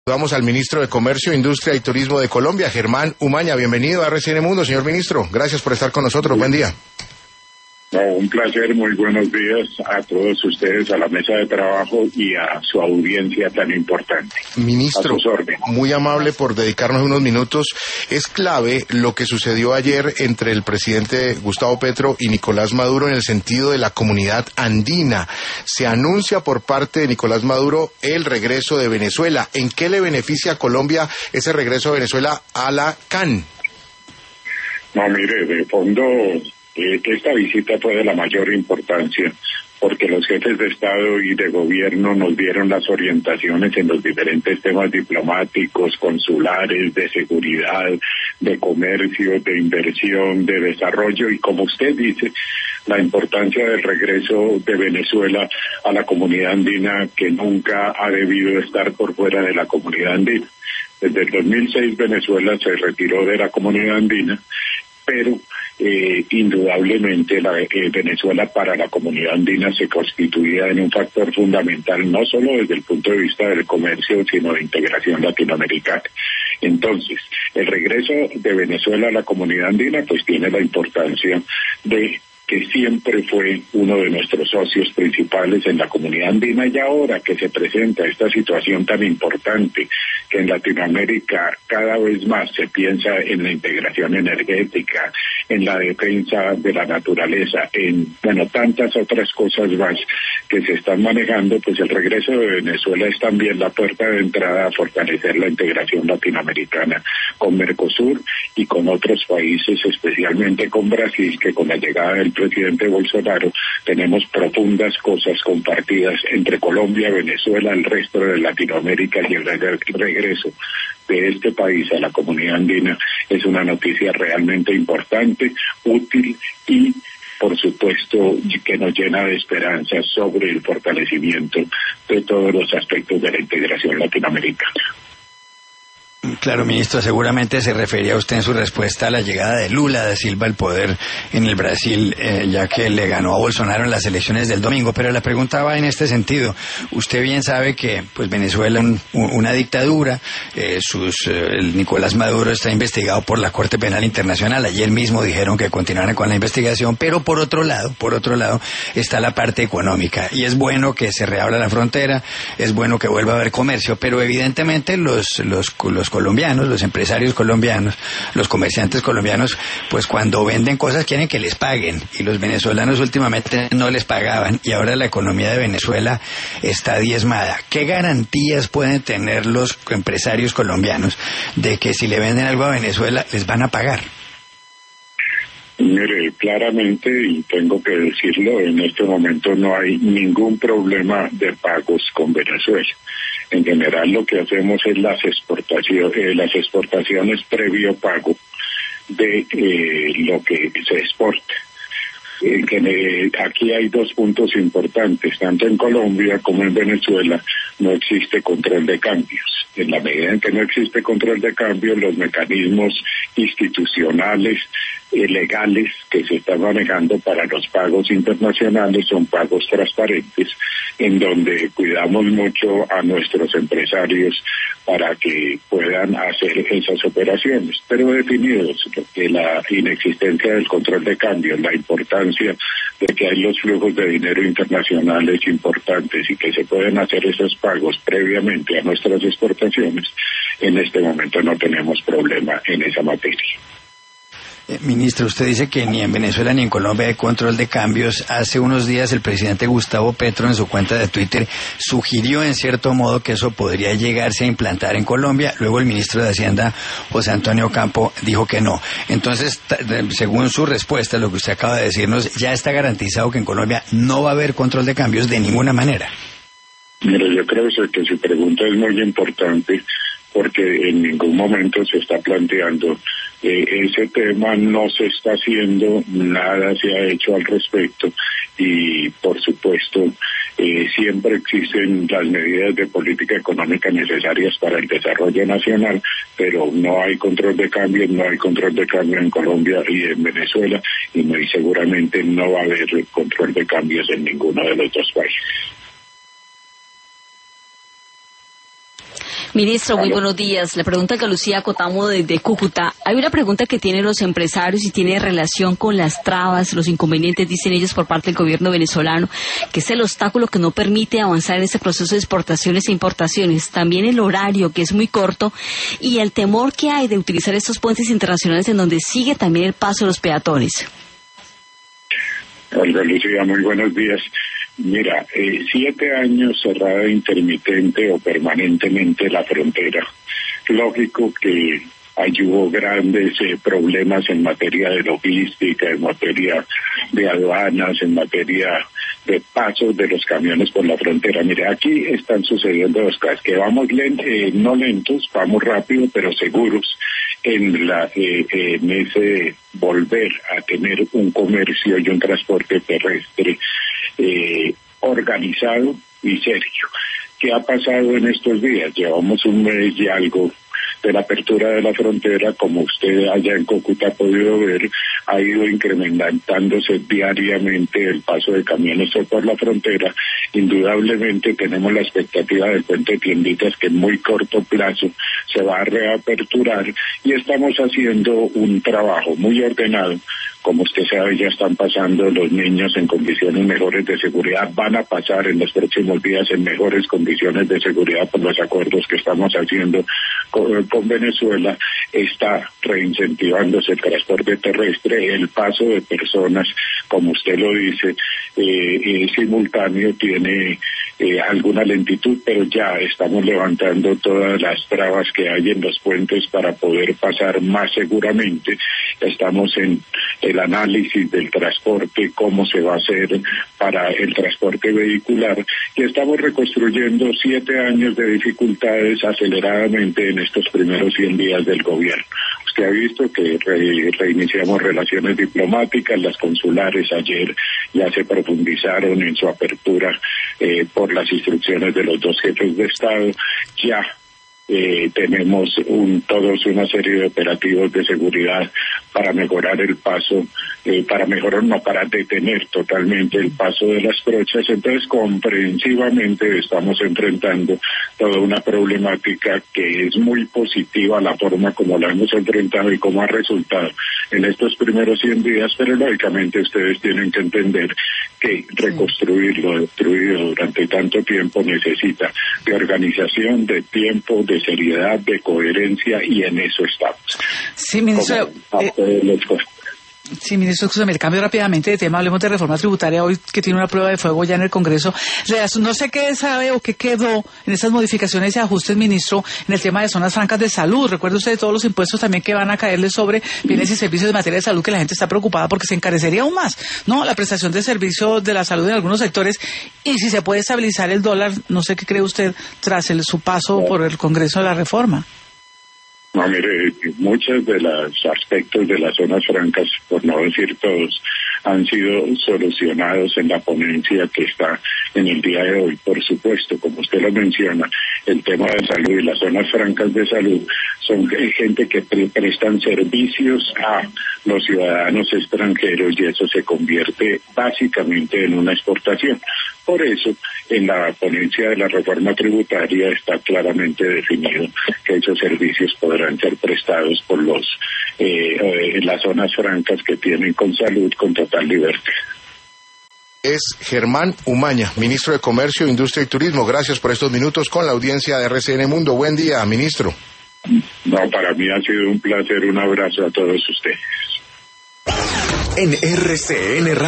Vamos al ministro de Comercio, Industria y Turismo de Colombia, Germán Umaña. Bienvenido a RCN Mundo, señor ministro. Gracias por estar con nosotros. Buen día. Un placer, muy buenos días a todos ustedes, a la mesa de trabajo y a su audiencia tan importante. Ministro, muy amable por dedicarnos unos minutos. Es clave lo que sucedió ayer entre el presidente Gustavo Petro y Nicolás Maduro en el sentido de la comunidad andina. Se anuncia por parte de Nicolás Maduro el regreso de Venezuela. ¿En qué le beneficia a Colombia ese regreso de Venezuela a la CAN? No, mire, de fondo, esta visita fue de la mayor importancia porque los jefes de Estado y de Gobierno nos dieron las orientaciones en los diferentes temas diplomáticos, consulares, de seguridad, de comercio, de inversión, de desarrollo y, como usted dice, la importancia del regreso de Venezuela a la comunidad andina, que nunca ha debido estar por fuera de la comunidad andina. Desde el 2006 Venezuela se retiró de la comunidad andina, pero indudablemente Venezuela para la comunidad andina se constituía en un factor fundamental, no solo desde el punto de vista del comercio, sino de integración latinoamericana. Entonces, el regreso de Venezuela a la comunidad andina pues tiene la importancia de que siempre fue uno de nuestros socios principales en la comunidad andina, y ahora que se presenta esta situación tan importante, que en Latinoamérica cada vez más se piensa en la integración energética, en la defensa de la naturaleza, en, tantas otras cosas más que se están manejando, pues el regreso de Venezuela es también la puerta de entrada a fortalecer la integración latinoamericana con Mercosur y con otros países, especialmente con Brasil, que con la llegada del presidente Bolsonaro tenemos profundas cosas compartidas entre Colombia, Venezuela, el resto de Latinoamérica, y el regreso de este país a la comunidad andina es una noticia realmente importante, útil y, por supuesto, que nos llena de esperanzas sobre el fortalecimiento de todos los aspectos de la integración latinoamericana. Claro, ministro, seguramente se refería usted en su respuesta a la llegada de Lula da Silva al poder en el Brasil, ya que le ganó a Bolsonaro en las elecciones del domingo, pero la pregunta va en este sentido. Usted bien sabe que pues Venezuela es una dictadura, el Nicolás Maduro está investigado por la Corte Penal Internacional, ayer mismo dijeron que continuaran con la investigación, pero por otro lado está la parte económica, y es bueno que se reabra la frontera, es bueno que vuelva a haber comercio, pero evidentemente los colombianos, los empresarios colombianos, los comerciantes colombianos, pues cuando venden cosas quieren que les paguen, y los venezolanos últimamente no les pagaban, y ahora la economía de Venezuela está diezmada. ¿Qué garantías pueden tener los empresarios colombianos de que si le venden algo a Venezuela les van a pagar? Mire, claramente, y tengo que decirlo, en este momento no hay ningún problema de pagos con Venezuela. En general lo que hacemos es las exportaciones previo pago de lo que se exporta. Aquí hay dos puntos importantes, tanto en Colombia como en Venezuela no existe control de cambios. En la medida en que no existe control de cambios, los mecanismos institucionales, legales que se están manejando para los pagos internacionales son pagos transparentes, en donde cuidamos mucho a nuestros empresarios para que puedan hacer esas operaciones, pero definidos que la inexistencia del control de cambio, la importancia de que hay los flujos de dinero internacionales importantes y que se pueden hacer esos pagos previamente a nuestras exportaciones, en este momento no tenemos problema en esa materia. Ministro, usted dice que ni en Venezuela ni en Colombia hay control de cambios. Hace unos días el presidente Gustavo Petro en su cuenta de Twitter sugirió en cierto modo que eso podría llegarse a implantar en Colombia. Luego el ministro de Hacienda, José Antonio Campo, dijo que no. Entonces, según su respuesta, lo que usted acaba de decirnos, ya está garantizado que en Colombia no va a haber control de cambios de ninguna manera. Mire, yo creo que su pregunta es muy importante, porque en ningún momento se está planteando ese tema, no se está haciendo, nada se ha hecho al respecto, y por supuesto siempre existen las medidas de política económica necesarias para el desarrollo nacional, pero no hay control de cambio, no hay control de cambio en Colombia y en Venezuela, y muy seguramente no va a haber control de cambios en ninguno de los dos países. Ministro, muy buenos días. Le pregunta que Lucía Cotamo de Cúcuta. Hay una pregunta que tienen los empresarios y tiene relación con las trabas, los inconvenientes, dicen ellos, por parte del gobierno venezolano, que es el obstáculo que no permite avanzar en ese proceso de exportaciones e importaciones. También el horario, que es muy corto, y el temor que hay de utilizar estos puentes internacionales en donde sigue también el paso de los peatones. Olga Lucía, muy buenos días. Mira, 7 años cerrada intermitente o permanentemente la frontera. Lógico que ahí hubo grandes problemas en materia de logística, en materia de aduanas, en materia de pasos de los camiones por la frontera. Mire, aquí están sucediendo dos cosas, que vamos no lentos, vamos rápido, pero seguros en ese volver a tener un comercio y un transporte terrestre organizado y serio. ¿Qué ha pasado en estos días? Llevamos un mes y algo de la apertura de la frontera. Como usted allá en Cúcuta ha podido ver, ha ido incrementándose diariamente el paso de camiones por la frontera. Indudablemente tenemos la expectativa del puente de Tienditas, que en muy corto plazo se va a reaperturar, y estamos haciendo un trabajo muy ordenado. Como usted sabe, ya están pasando los niños en condiciones mejores de seguridad, van a pasar en los próximos días en mejores condiciones de seguridad por los acuerdos que estamos haciendo con Venezuela. Está reincentivándose el transporte terrestre, el paso de personas, como usted lo dice, simultáneo, tiene alguna lentitud, pero ya estamos levantando todas las trabas que hay en los puentes para poder pasar más seguramente. Estamos en el análisis del transporte, cómo se va a hacer para el transporte vehicular, y estamos reconstruyendo 7 años de dificultades aceleradamente en estos primeros 100 días del gobierno. Usted ha visto que reiniciamos relaciones diplomáticas, las consulares ayer ya se profundizaron en su apertura por las instrucciones de los 2 jefes de Estado. Ya tenemos todos una serie de operativos de seguridad para mejorar el paso, para detener totalmente el paso de las trochas. Entonces, comprensivamente estamos enfrentando toda una problemática que es muy positiva, la forma como la hemos enfrentado y cómo ha resultado en estos primeros 100 días, pero lógicamente ustedes tienen que entender que reconstruir lo destruido durante tanto tiempo necesita de organización, de tiempo, de seriedad, de coherencia, y en eso estamos. Sí, ministro. Sí, ministro, me cambio rápidamente de tema. Hablemos de reforma tributaria hoy, que tiene una prueba de fuego ya en el Congreso. No sé qué sabe o qué quedó en esas modificaciones y ajustes, ministro, en el tema de zonas francas de salud. Recuerde usted todos los impuestos también que van a caerle sobre bienes y servicios de materia de salud, que la gente está preocupada porque se encarecería aún más, ¿no? La prestación de servicios de la salud en algunos sectores, y si se puede estabilizar el dólar. No sé qué cree usted tras su paso por el Congreso de la reforma. No, mire, muchos de los aspectos de las zonas francas, por no decir todos, han sido solucionados en la ponencia que está en el día de hoy. Por supuesto, como usted lo menciona, el tema de salud y las zonas francas de salud son gente que prestan servicios a los ciudadanos extranjeros, y eso se convierte básicamente en una exportación. Por eso, en la ponencia de la reforma tributaria está claramente definido que esos servicios podrán ser prestados por las zonas francas que tienen con salud con total libertad. Es Germán Umaña, ministro de Comercio, Industria y Turismo. Gracias por estos minutos con la audiencia de RCN Mundo. Buen día, ministro. No, para mí ha sido un placer. Un abrazo a todos ustedes. En RCN